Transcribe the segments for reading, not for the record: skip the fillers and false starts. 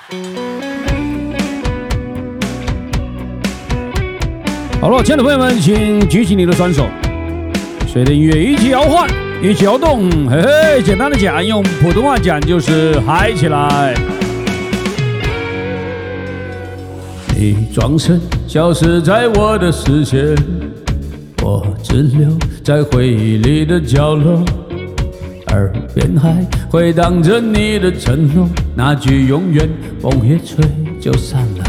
好了，亲爱的朋友们，请举起你的双手，随着音乐一起摇晃，一起摇动。嘿嘿，简单的讲，用普通话讲就是嗨起来。你转身消失在我的视线，我只留在回忆里的角落，耳边还回荡着你的承诺，那句永远，风一吹就散了。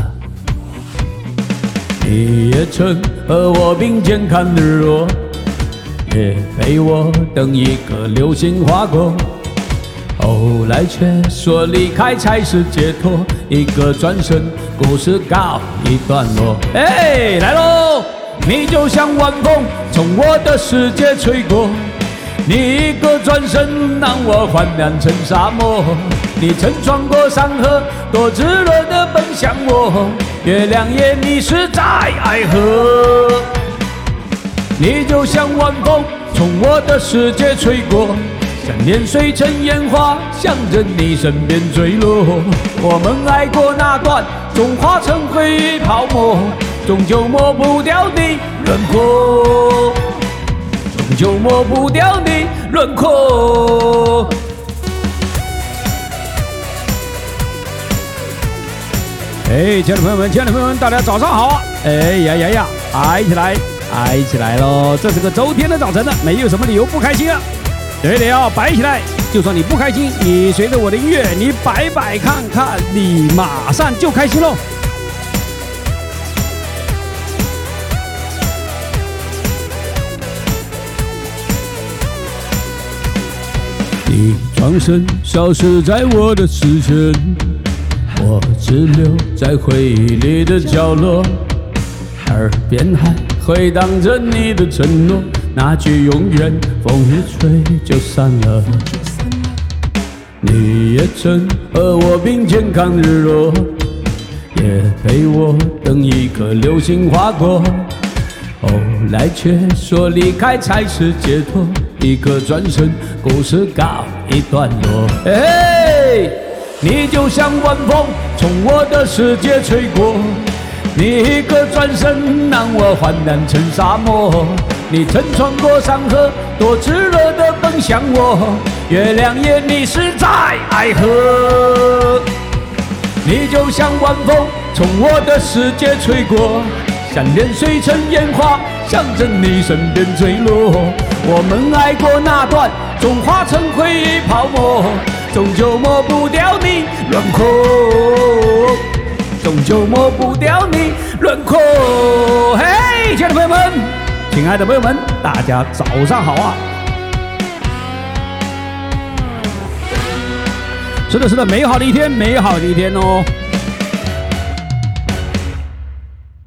你也曾和我并肩看日落，也陪我等一个流星划过，后来却说离开才是解脱，一个转身，故事告一段落。哎，来喽！你就像晚风从我的世界吹过，你一个转身让我幻染成沙漠，你曾穿过山河，多炙热的奔向我，月亮也迷失在爱河。你就像晚风从我的世界吹过，像年碎成烟花，向着你身边坠落。我们爱过那段，终化成回忆泡沫，终究抹不掉你轮廓，终究抹不掉你轮廓。哎，亲爱的朋友们，亲爱的朋友们，大家早上好啊！哎呀呀呀，嗨起来，嗨起来喽！这是个周天的早晨了，没有什么理由不开心啊！对的要摆起来，就算你不开心，你随着我的音乐，你摆摆看看，你马上就开心喽！你转身消失在我的视线，我只留在回忆里的角落，耳边还回荡着你的承诺，那句永远，风一吹就散了。你也曾和我并肩看日落，也陪我等一颗流星划过，后来却说离开才是解脱，一个转身，故事告一段落。嘿，你就像晚风从我的世界吹过，你一个转身让我幻染成沙漠，你曾穿过山河，多炙热的奔向我，月亮也迷失在爱河。你就像晚风从我的世界吹过，像年碎成烟花，向着你身边坠落。我们爱过那段，终化成回忆泡沫，终究抹不掉你轮廓，终究抹不掉你轮廓。嘿，亲爱的朋友们，亲爱的朋友们，大家早上好啊！是的，是的，美好的一天，美好的一天哦。